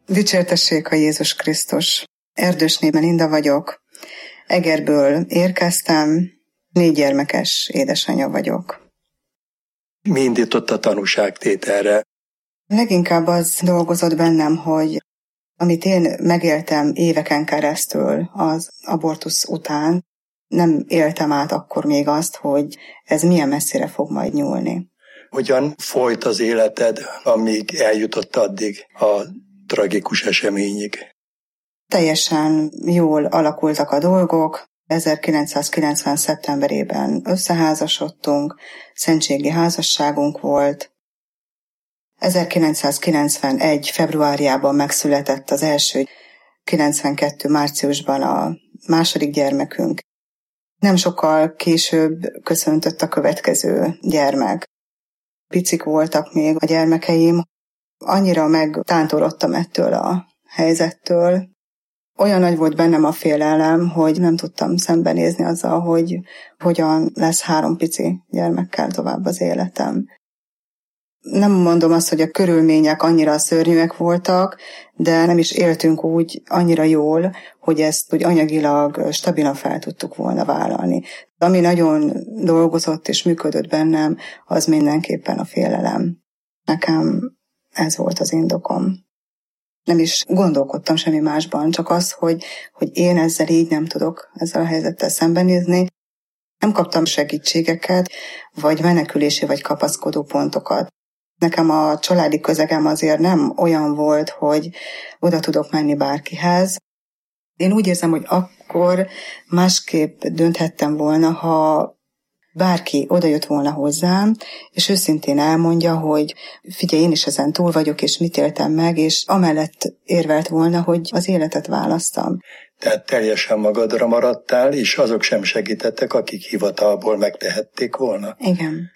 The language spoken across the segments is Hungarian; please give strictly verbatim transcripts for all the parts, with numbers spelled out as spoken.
Dicsértessék a Jézus Krisztus! Erdősné Melinda vagyok. Egerből érkeztem, négy gyermekes édesanyja vagyok. Mi indított a tanúságtételre? Leginkább az dolgozott bennem, hogy amit én megéltem éveken keresztül az abortusz után, nem éltem át akkor még azt, hogy ez milyen messzire fog majd nyúlni. Hogyan folyt az életed, amíg eljutott addig a tragikus eseményig? Teljesen jól alakultak a dolgok. ezerkilencszázkilencven. szeptemberében összeházasodtunk, szentségi házasságunk volt. ezerkilencszázkilencvenegy. februárjában megszületett az első, kilencvenkettő. márciusban a második gyermekünk. Nem sokkal később köszöntött a következő gyermek. Picik voltak még a gyermekeim, annyira megtántorodtam ettől a helyzettől. Olyan nagy volt bennem a félelem, hogy nem tudtam szembenézni azzal, hogy hogyan lesz három pici gyermekkel tovább az életem. Nem mondom azt, hogy a körülmények annyira szörnyűek voltak, de nem is éltünk úgy annyira jól, hogy ezt úgy anyagilag stabilan fel tudtuk volna vállalni. Ami nagyon dolgozott és működött bennem, az mindenképpen a félelem. Nekem ez volt az indokom. Nem is gondolkodtam semmi másban, csak az, hogy, hogy én ezzel így nem tudok ezzel a helyzettel szembenézni. Nem kaptam segítségeket, vagy menekülési, vagy kapaszkodó pontokat. Nekem a családi közegem azért nem olyan volt, hogy oda tudok menni bárkihez. Én úgy érzem, hogy akkor másképp dönthettem volna, ha bárki oda jött volna hozzám, és őszintén elmondja, hogy figyelj, én is ezen túl vagyok, és mit éltem meg, és amellett érvelt volna, hogy az életet választam. Tehát teljesen magadra maradtál, és azok sem segítettek, akik hivatalból megtehették volna? Igen.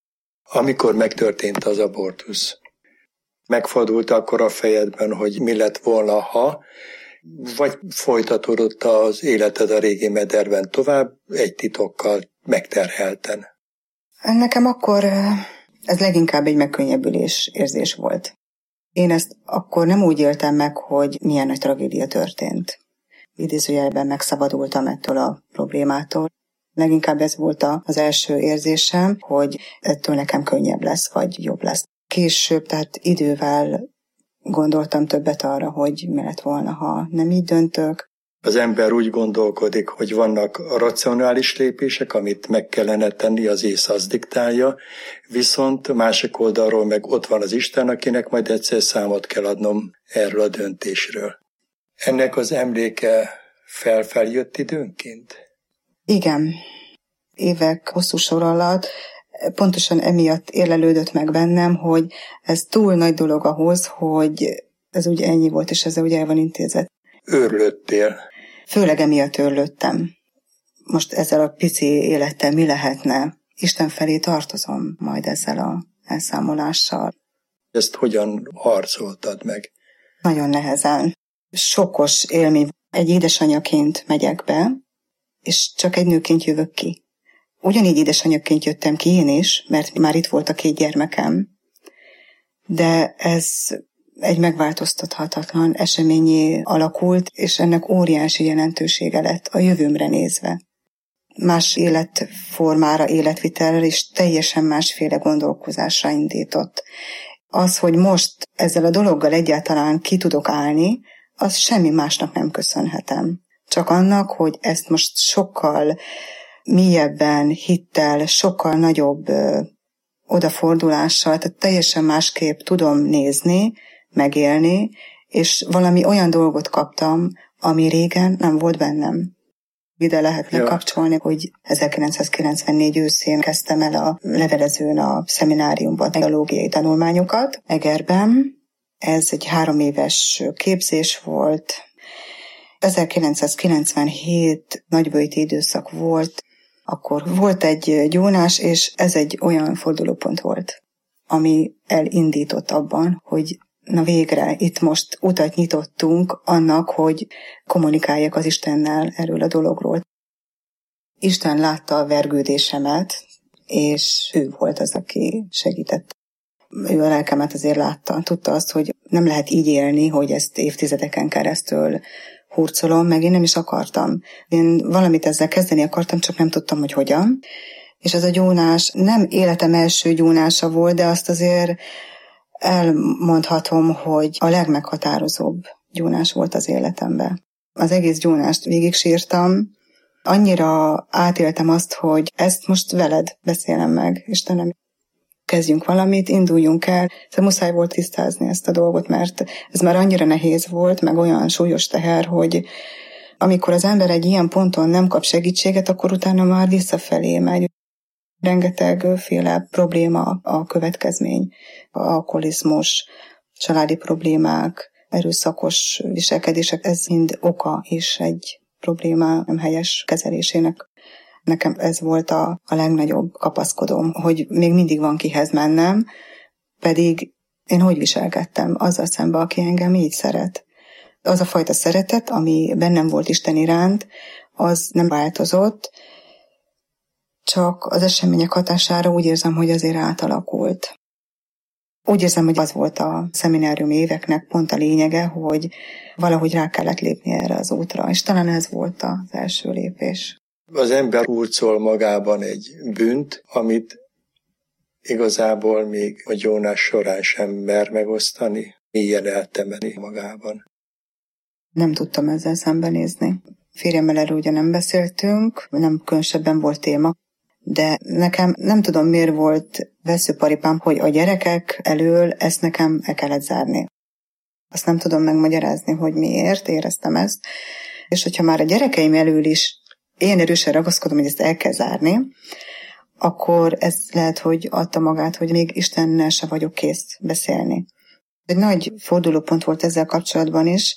Amikor megtörtént az abortusz, megfordult akkor a fejedben, hogy mi lett volna, ha, vagy folytatódott az életed a régi mederben tovább, egy titokkal megterhelten? Nekem akkor ez leginkább egy megkönnyebbülés érzés volt. Én ezt akkor nem úgy éltem meg, hogy milyen nagy tragédia történt. Idézőjelben megszabadultam ettől a problémától. Leginkább ez volt az első érzésem, hogy ettől nekem könnyebb lesz, vagy jobb lesz. Később, tehát idővel gondoltam többet arra, hogy mi lett volna, ha nem így döntök. Az ember úgy gondolkodik, hogy vannak a racionális lépések, amit meg kellene tenni, az ész az diktálja, viszont másik oldalról meg ott van az Isten, akinek majd egyszer számot kell adnom erről a döntésről. Ennek az emléke felfeljött időnként? Igen. Évek hosszú sor alatt pontosan emiatt érlelődött meg bennem, hogy ez túl nagy dolog ahhoz, hogy ez úgy ennyi volt, és ezzel ugye el van intézett. Őrlődtél? Főleg emiatt őrlődtem. Most ezzel a pici élettel mi lehetne? Isten felé tartozom majd ezzel a elszámolással. Ezt hogyan harcoltad meg? Nagyon nehezen. Sokkos élmény. Egy édesanyaként megyek be, és csak egy nőként jövök ki. Ugyanígy édesanyaként jöttem ki én is, mert már itt volt a két gyermekem. De ez egy megváltoztathatatlan eseményé alakult, és ennek óriási jelentősége lett a jövőmre nézve. Más életformára, életvitelre és teljesen másféle gondolkozásra indított. Az, hogy most ezzel a dologgal egyáltalán ki tudok állni, az semmi másnak nem köszönhetem. Csak annak, hogy ezt most sokkal mélyebben, hittel, sokkal nagyobb ö, odafordulással, tehát teljesen másképp tudom nézni, megélni, és valami olyan dolgot kaptam, ami régen nem volt bennem. Ide lehetne ja. kapcsolni, hogy ezerkilencszázkilencvennégy őszén kezdtem el a levelezőn a szemináriumban teológiai tanulmányokat Egerben. Ez egy három éves képzés volt. ezerkilencszázkilencvenhét nagyböjti időszak volt, akkor volt egy gyónás, és ez egy olyan fordulópont volt, ami elindított abban, hogy na végre, itt most utat nyitottunk annak, hogy kommunikáljak az Istennel erről a dologról. Isten látta a vergődésemet, és ő volt az, aki segített. ő a lelkemet azért látta. Tudta azt, hogy nem lehet így élni, hogy ezt évtizedeken keresztül hurcolom, meg én nem is akartam. Én valamit ezzel kezdeni akartam, csak nem tudtam, hogy hogyan. És ez a gyónás nem életem első gyónása volt, de azt azért elmondhatom, hogy a legmeghatározóbb gyónás volt az életemben. Az egész gyónást végig sírtam, annyira átéltem azt, hogy ezt most veled beszélem meg, Istenem, kezdjünk valamit, induljunk el. Szóval muszáj volt tisztázni ezt a dolgot, mert ez már annyira nehéz volt, meg olyan súlyos teher, hogy amikor az ember egy ilyen ponton nem kap segítséget, akkor utána már visszafelé megy. Rengetegféle probléma a következmény, alkoholizmus, családi problémák, erőszakos viselkedések, ez mind oka is egy probléma nem helyes kezelésének. Nekem ez volt a, a legnagyobb kapaszkodóm, hogy még mindig van kihez mennem, pedig én hogy viselkedtem azzal szemben, aki engem így szeret. Az a fajta szeretet, ami bennem volt Isten iránt, az nem változott, csak az események hatására úgy érzem, hogy azért átalakult. Úgy érzem, hogy az volt a szeminárium éveknek pont a lényege, hogy valahogy rá kellett lépni erre az útra, és talán ez volt az első lépés. Az ember hurcol magában egy bűnt, amit igazából még a gyónás során sem mer megosztani, mélyen eltemetni magában. Nem tudtam ezzel szembenézni. Férjemmel erről ugye nem beszéltünk, nem különösebben volt téma, de nekem nem tudom miért volt veszőparipám, hogy a gyerekek elől ezt nekem el kellett zárni. Azt nem tudom megmagyarázni, hogy miért éreztem ezt. És hogyha már a gyerekeim elől is én erősen ragaszkodom, hogy ezt el kell zárni, akkor ez lehet, hogy adta magát, hogy még Istennel se vagyok kész beszélni. Egy nagy fordulópont volt ezzel kapcsolatban is.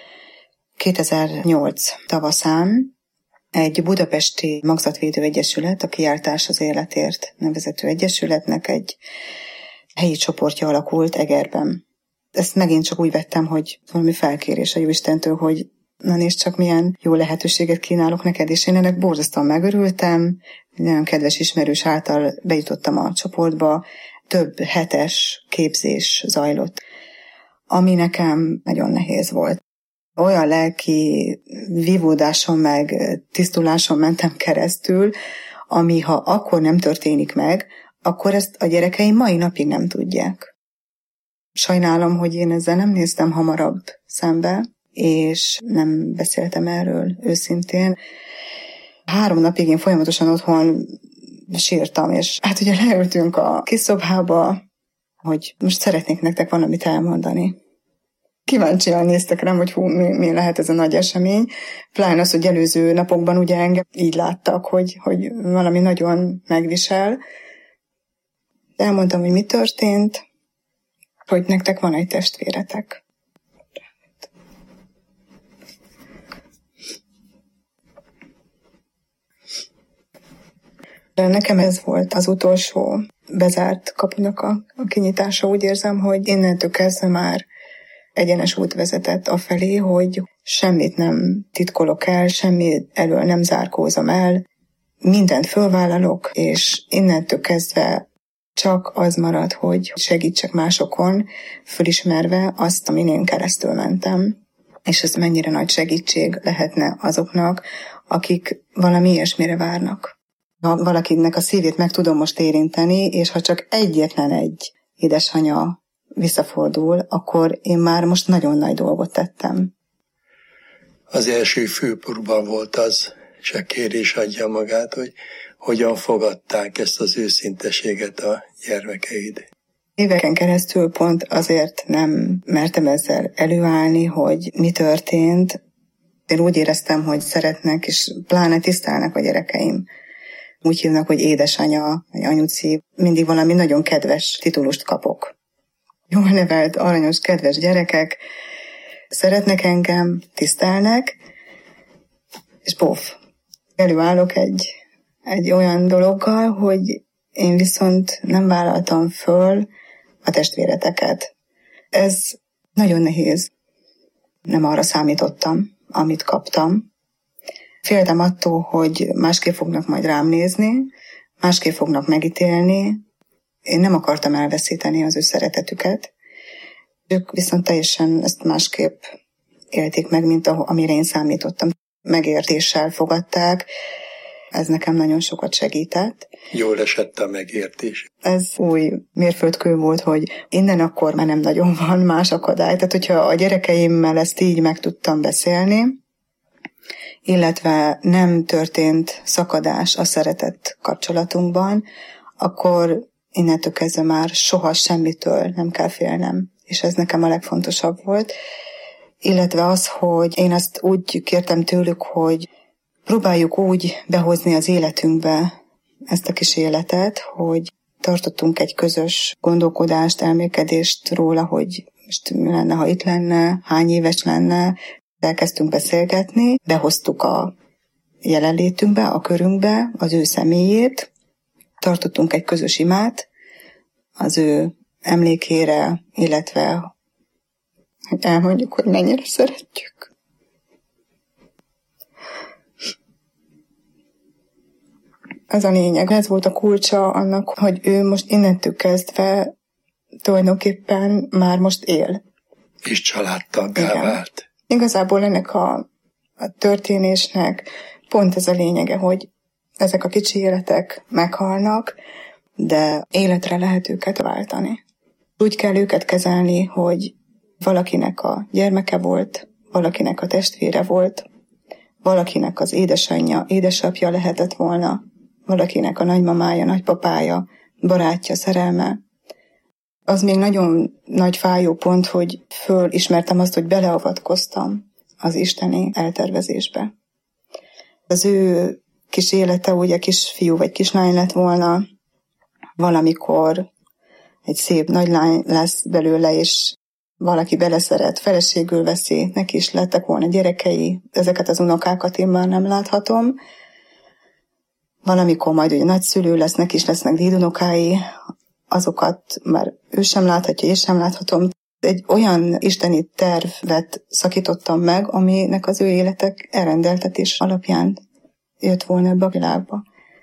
kétezer-nyolc tavaszán egy budapesti magzatvédő egyesület, a Kiáltás az életért nevezető egyesületnek egy helyi csoportja alakult Egerben. Ezt megint csak úgy vettem, hogy valami felkérés a Jóistentől, hogy na nézd csak, milyen jó lehetőséget kínálok neked, és én ennek borzasztóan megörültem. Nagyon kedves ismerős által bejutottam a csoportba, több hetes képzés zajlott, ami nekem nagyon nehéz volt. Olyan lelki vívódáson meg tisztuláson mentem keresztül, ami ha akkor nem történik meg, akkor ezt a gyerekeim mai napig nem tudják. Sajnálom, hogy én ezzel nem néztem hamarabb szembe, és nem beszéltem erről őszintén. Három napig én folyamatosan otthon sírtam, és hát ugye leültünk a kis szobába, hogy most szeretnék nektek valamit elmondani. Kíváncsian néztek rám, hogy hú, mi, mi lehet ez a nagy esemény. Pláne az, hogy előző napokban ugye engem így láttak, hogy, hogy valami nagyon megvisel. Elmondtam, hogy mi történt, hogy nektek van egy testvéretek. De nekem ez volt az utolsó bezárt kapunak a, a kinyitása. Úgy érzem, hogy innentől kezdve már egyenes út vezetett afelé, hogy semmit nem titkolok el, semmi elől nem zárkózom el, mindent fölvállalok, és innentől kezdve csak az marad, hogy segítsek másokon, fölismerve azt, amin én keresztül mentem, és ez mennyire nagy segítség lehetne azoknak, akik valami ilyesmire várnak. Ha valakinek a szívét meg tudom most érinteni, és ha csak egyetlen egy édesanyja visszafordul, akkor én már most nagyon nagy dolgot tettem. Az első főpróba volt az, és a kérés adja magát, hogy hogyan fogadták ezt az őszinteséget a gyermekeid. Éveken keresztül pont azért nem mertem ezzel előállni, hogy mi történt. Én úgy éreztem, hogy szeretnek, és pláne tisztelnek a gyerekeim. Úgy hívnak, hogy édesanya, vagy anyuci. Mindig valami nagyon kedves titulust kapok. Jól nevelt, aranyos, kedves gyerekek, szeretnek engem, tisztelnek, és pof, előállok egy, egy olyan dologgal, hogy én viszont nem vállaltam föl a testvéreteket. Ez nagyon nehéz. Nem arra számítottam, amit kaptam. Féltem attól, hogy másképp fognak majd rám nézni, másképp fognak megítélni, én nem akartam elveszíteni az ő szeretetüket. Ők viszont teljesen ezt másképp élték meg, mint amire én számítottam. Megértéssel fogadták, ez nekem nagyon sokat segített. Jól esett a megértés. Ez új mérföldkő volt, hogy innen akkor már nem nagyon van más akadály. Tehát, hogyha a gyerekeimmel ezt így meg tudtam beszélni, illetve nem történt szakadás a szeretett kapcsolatunkban, akkor innentől kezdve már soha semmitől nem kell félnem. És ez nekem a legfontosabb volt. Illetve az, hogy én azt úgy kértem tőlük, hogy próbáljuk úgy behozni az életünkbe ezt a kis életet, hogy tartottunk egy közös gondolkodást, elmélkedést róla, hogy most mi lenne, ha itt lenne, hány éves lenne. Elkezdtünk beszélgetni, behoztuk a jelenlétünkbe, a körünkbe az ő személyét, tartottunk egy közös imát az ő emlékére, illetve hogy elmondjuk, hogy mennyire szeretjük. Ez a lényeg, ez volt a kulcsa annak, hogy ő most innentől kezdve tulajdonképpen már most él. És családtaggá vált. Igazából ennek a, a történésnek pont ez a lényege, hogy ezek a kicsi életek meghalnak, de életre lehet őket váltani. Úgy kell őket kezelni, hogy valakinek a gyermeke volt, valakinek a testvére volt, valakinek az édesanyja, édesapja lehetett volna, valakinek a nagymamája, nagypapája, barátja, szerelme. Az még nagyon nagy fájó pont, hogy fölismertem azt, hogy beleavatkoztam az isteni eltervezésbe. Az ő kis élete ugye kisfiú vagy kislány lett volna, valamikor egy szép nagy lány lesz belőle, és valaki beleszeret, feleségül veszi, neki is lettek volna gyerekei, ezeket az unokákat én már nem láthatom. Valamikor majd ugye nagyszülő lesz, neki is lesznek dédunokái, azokat már ő sem láthatja, én sem láthatom. Egy olyan isteni tervet szakítottam meg, aminek az ő életek elrendeltetés alapján jött volna ebbe a világba.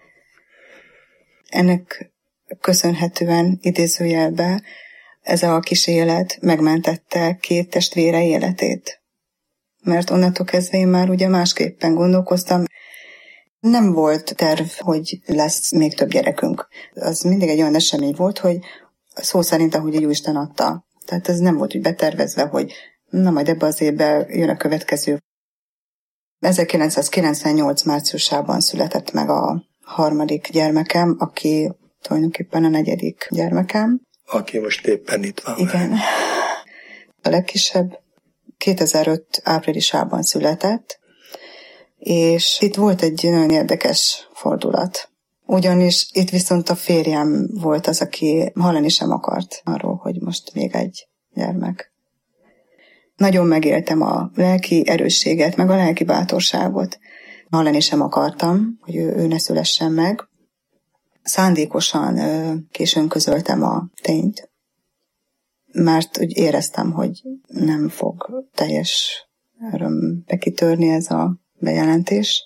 Ennek köszönhetően idézőjelbe ez a kis élet megmentette két testvére életét. Mert onnantól kezdve én már ugye másképpen gondolkoztam. Nem volt terv, hogy lesz még több gyerekünk. Az mindig egy olyan esemény volt, hogy szó szerint, ahogy egy Jóisten adta. Tehát ez nem volt úgy betervezve, hogy na majd ebbe az évben jön a következő. ezerkilencszázkilencvennyolc márciusában született meg a harmadik gyermekem, aki tulajdonképpen a negyedik gyermekem. Aki most éppen itt van. Igen. Vele. A legkisebb kétezer-öt áprilisában született, és itt volt egy nagyon érdekes fordulat. Ugyanis itt viszont a férjem volt az, aki hallani sem akart arról, hogy most még egy gyermek. Nagyon megéltem a lelki erősséget, meg a lelki bátorságot. Hallani sem akartam, hogy ő, ő ne szülessen meg. Szándékosan ö, későn közöltem a tényt, mert úgy éreztem, hogy nem fog teljes örömbe kitörni ez a bejelentés.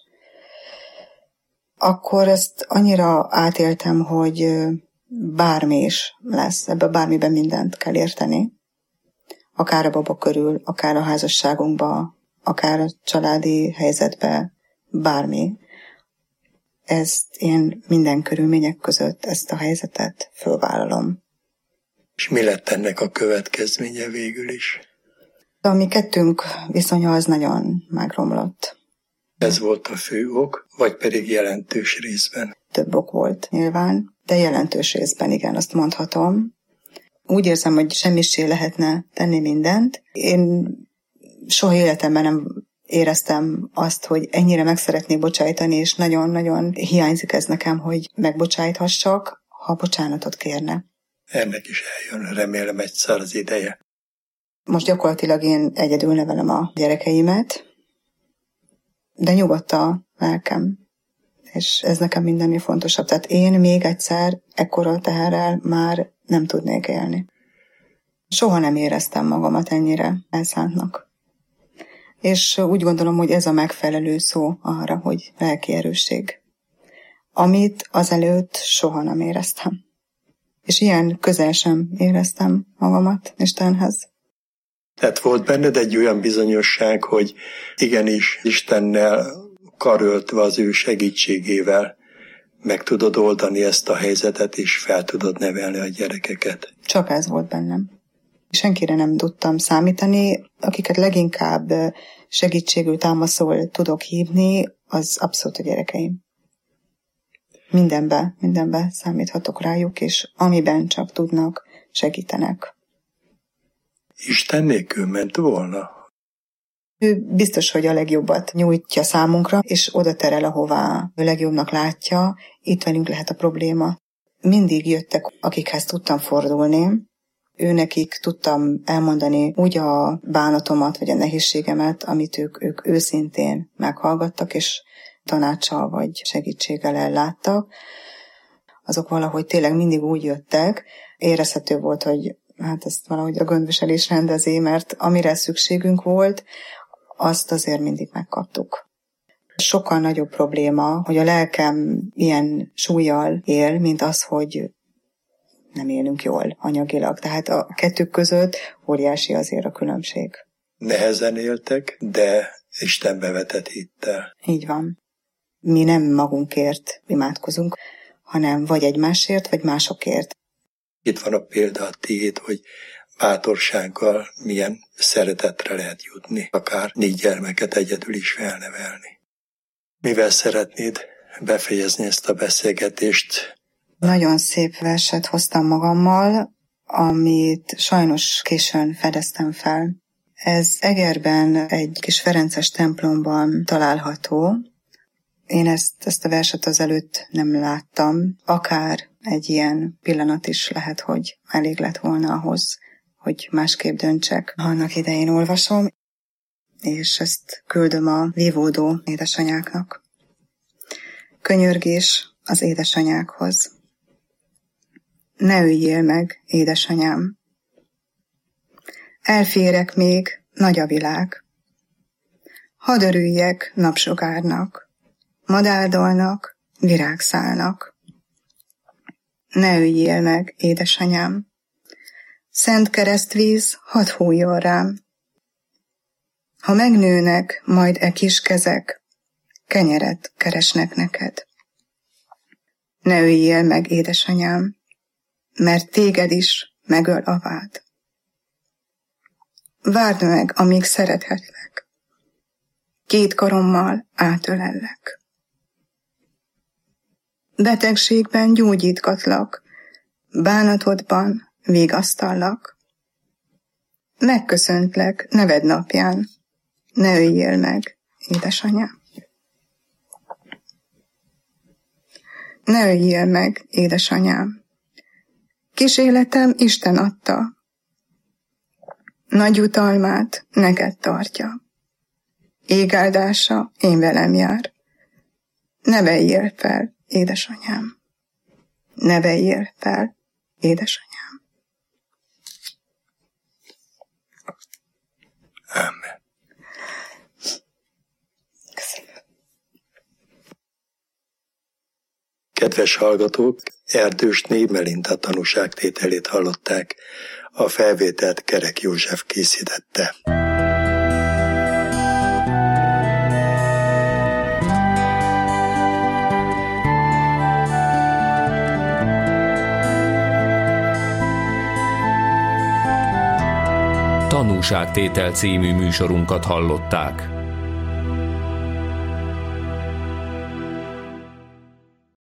Akkor ezt annyira átéltem, hogy bármi is lesz, ebben bármiben mindent kell érteni. Akár a baba körül, akár a házasságunkba, akár a családi helyzetbe, bármi. Ezt én minden körülmények között ezt a helyzetet fölvállalom. És mi lett ennek a következménye végül is? A mi kettőnk viszonya az nagyon megromlott. Ez volt a fő ok, vagy pedig jelentős részben? Több ok volt nyilván, de jelentős részben igen, azt mondhatom. Úgy érzem, hogy semmissé lehetne tenni mindent. Én soha életemben nem éreztem azt, hogy ennyire meg szeretnék bocsájtani, és nagyon-nagyon hiányzik ez nekem, hogy megbocsájthassak, ha bocsánatot kérne. Ennek is eljön, remélem egyszer az ideje. Most gyakorlatilag én egyedül nevelem a gyerekeimet, de nyugodt a lelkem, és ez nekem mindennél fontosabb. Tehát én még egyszer ekkora teherrel már nem tudnék élni. Soha nem éreztem magamat ennyire elszántnak. És úgy gondolom, hogy ez a megfelelő szó arra, hogy lelki erősség. Amit azelőtt soha nem éreztem. És ilyen közel sem éreztem magamat Istenhez. Tehát volt benned egy olyan bizonyosság, hogy igenis Istennel karöltve az ő segítségével meg tudod oldani ezt a helyzetet, és fel tudod nevelni a gyerekeket. Csak ez volt bennem. Senkire nem tudtam számítani, akiket leginkább segítségül, támaszul tudok hívni, az abszolút a gyerekeim. Mindenbe, mindenbe számíthatok rájuk, és amiben csak tudnak, segítenek. Isten nélkül ment volna? Ő biztos, hogy a legjobbat nyújtja számunkra, és oda terel, ahová a legjobbnak látja, itt velünk lehet a probléma. Mindig jöttek, akikhez tudtam fordulni, őnekik tudtam elmondani úgy a bánatomat, vagy a nehézségemet, amit ők, ők őszintén meghallgattak, és tanácssal vagy segítséggel elláttak. Azok valahogy tényleg mindig úgy jöttek, érezhető volt, hogy hát ezt valahogy a gondviselés rendezi, mert amire szükségünk volt, azt azért mindig megkaptuk. Sokkal nagyobb probléma, hogy a lelkem ilyen súllyal él, mint az, hogy nem élünk jól anyagilag. Tehát a kettő között óriási azért a különbség. Nehezen éltek, de Istenbe vetett hittel. Így van. Mi nem magunkért imádkozunk, hanem vagy egymásért, vagy másokért. Itt van a példa a tiéd, hogy bátorsággal milyen szeretetre lehet jutni, akár négy gyermeket egyedül is felnevelni. Mivel szeretnéd befejezni ezt a beszélgetést? Nagyon szép verset hoztam magammal, amit sajnos későn fedeztem fel. Ez Egerben egy kis ferences templomban található. Én ezt, ezt a verset azelőtt nem láttam. Akár egy ilyen pillanat is lehet, hogy elég lett volna ahhoz, hogy másképp döntsek. Annak idején olvasom, és ezt küldöm a vívódó édesanyáknak. Könyörgés az édesanyákhoz. Ne öljél meg, édesanyám. Elférek még, nagy a világ. Hadd örüljek napsugárnak, madárdolnak, virágszálnak. Ne öljél meg, édesanyám. Szent keresztvíz, hadd hújjon rám. Ha megnőnek majd e kis kezek, kenyeret keresnek neked. Ne öljél meg, édesanyám, mert téged is megöl a vád. Várd meg, amíg szerethetlek. Két karommal átölellek. Betegségben gyógyítgatlak, bánatodban vigasztallak. Megköszöntlek neved napján, ne öljél meg, édesanyám. Ne öljél meg, édesanyám. Kis életem Isten adta, nagy jutalmát neked tartja. Égáldása én velem jár. Ne vejjél fel, édesanyám. Ne vejjél fel, édesanyám. Amen. Köszönöm. Kedves hallgatók, Erdősné Melinda tanúságtételét hallották. A felvételt Kerek József készítette. Tanúságtétel című műsorunkat hallották.